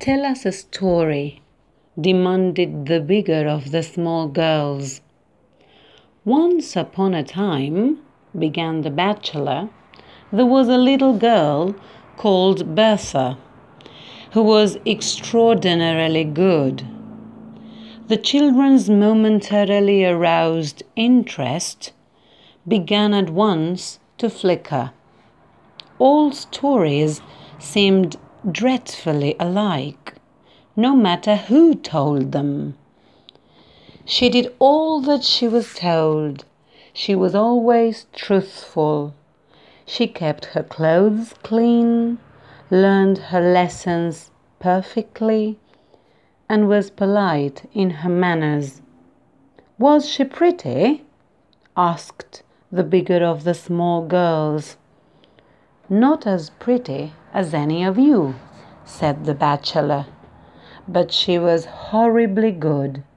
"Tell us a story," demanded the bigger of the small girls. "Once upon a time," began the bachelor, "there was a little girl called Bertha, who was extraordinarily good." The children's momentarily aroused interest began at once to flicker. All stories seemed dreadfully alike, no matter who told them. She did all that she was told. She was always truthful. She kept her clothes clean, learned her lessons perfectly, and was polite in her manners. "Was she pretty?" asked the bigger of the small girls. "Not as pretty as any of you," said the bachelor, "but she was horribly good.